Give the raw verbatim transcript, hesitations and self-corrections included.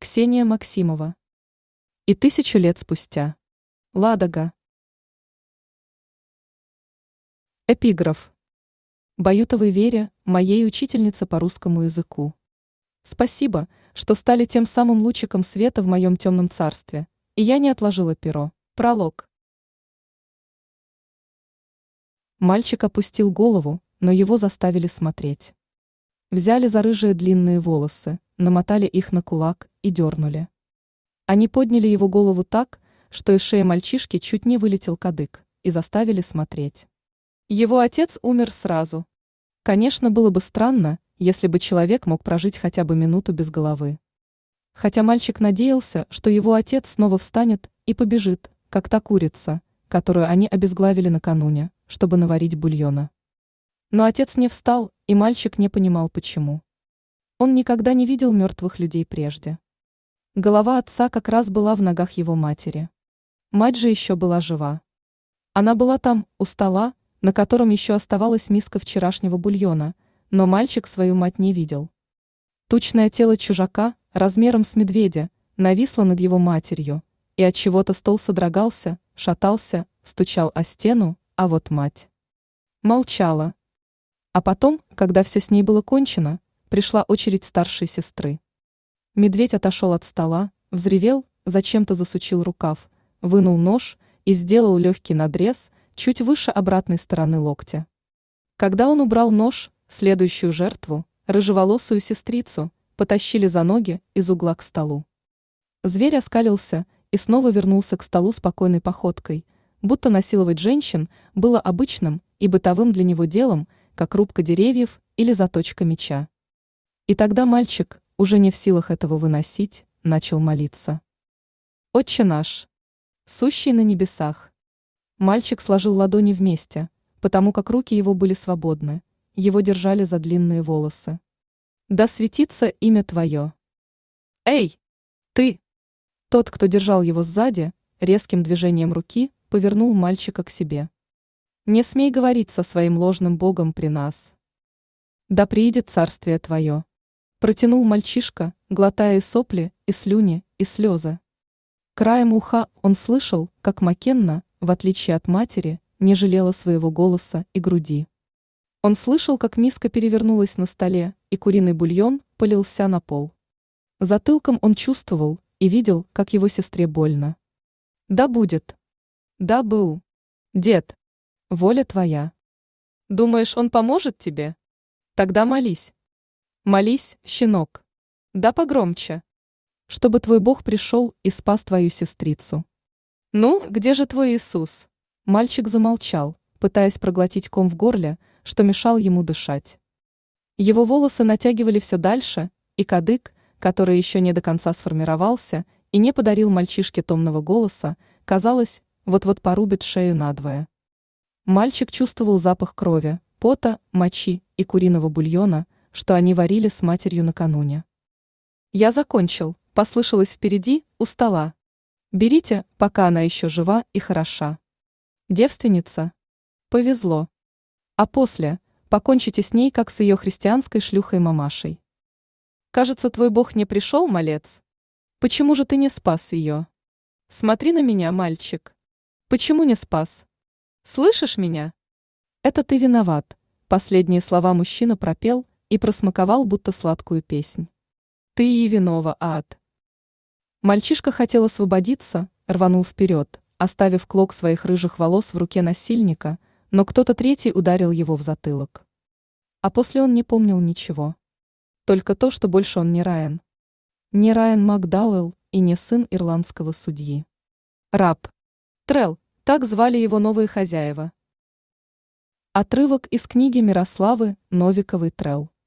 Ксения Максимова. И тысячу лет спустя. Ладога. Эпиграф. Баютовой Вере, моей учительнице по русскому языку. Спасибо, что стали тем самым лучиком света в моем темном царстве, и я не отложила перо. Пролог. Мальчик опустил голову, но его заставили смотреть. Взяли за рыжие длинные волосы, намотали их на кулак и дернули. Они подняли его голову так, что из шеи мальчишки чуть не вылетел кадык, и заставили смотреть. Его отец умер сразу. Конечно, было бы странно, если бы человек мог прожить хотя бы минуту без головы. Хотя мальчик надеялся, что его отец снова встанет и побежит, как та курица, которую они обезглавили накануне, чтобы наварить бульона. Но отец не встал, и мальчик не понимал, почему. Он никогда не видел мертвых людей прежде. Голова отца как раз была в ногах его матери. Мать же еще была жива. Она была там, у стола, на котором еще оставалась миска вчерашнего бульона, но мальчик свою мать не видел. Тучное тело чужака, размером с медведя, нависло над его матерью, и от чего-то стол содрогался, шатался, стучал о стену, а вот мать молчала. А потом, когда все с ней было кончено, пришла очередь старшей сестры. Медведь отошел от стола, взревел, зачем-то засучил рукав, вынул нож и сделал легкий надрез чуть выше обратной стороны локтя. Когда он убрал нож, следующую жертву, рыжеволосую сестрицу, потащили за ноги из угла к столу. Зверь оскалился и снова вернулся к столу спокойной походкой, будто насиловать женщин было обычным и бытовым для него делом, как рубка деревьев или заточка меча. И тогда мальчик, уже не в силах этого выносить, начал молиться. «Отче наш, сущий на небесах». Мальчик сложил ладони вместе, потому как руки его были свободны, его держали за длинные волосы. «Да светится имя Твое». «Эй, ты!» Тот, кто держал его сзади, резким движением руки повернул мальчика к себе. «Не смей говорить со своим ложным богом при нас. Да приидет царствие Твое». Протянул мальчишка, глотая и сопли, и слюни, и слезы. Краем уха он слышал, как Маккенна, в отличие от матери, не жалела своего голоса и груди. Он слышал, как миска перевернулась на столе, и куриный бульон полился на пол. Затылком он чувствовал и видел, как его сестре больно. «Да будет. Да, Бу. Дед. Воля твоя. Думаешь, он поможет тебе? Тогда молись. Молись, щенок. Да погромче. Чтобы твой Бог пришел и спас твою сестрицу». «Ну, где же твой Иисус?» Мальчик замолчал, пытаясь проглотить ком в горле, что мешал ему дышать. Его волосы натягивали все дальше, и кадык, который еще не до конца сформировался и не подарил мальчишке томного голоса, казалось, вот-вот порубит шею надвое. Мальчик чувствовал запах крови, пота, мочи и куриного бульона, что они варили с матерью накануне. «Я закончил», — послышалось впереди, у стола. «Берите, пока она еще жива и хороша. Девственница? Повезло. А после покончите с ней, как с ее христианской шлюхой-мамашей. Кажется, твой Бог не пришел, малец? Почему же ты не спас ее? Смотри на меня, мальчик. Почему не спас? Слышишь меня? Это ты виноват». Последние слова мужчина пропел и просмаковал будто сладкую песнь. «Ты и винова, ад». Мальчишка хотел освободиться, рванул вперед, оставив клок своих рыжих волос в руке насильника, но кто-то третий ударил его в затылок. А после он не помнил ничего. Только то, что больше он не Райан. Не Райан Макдауэлл и не сын ирландского судьи. Раб. Трелл, так звали его новые хозяева. Отрывок из книги Мирославы Новиковой «Трелл».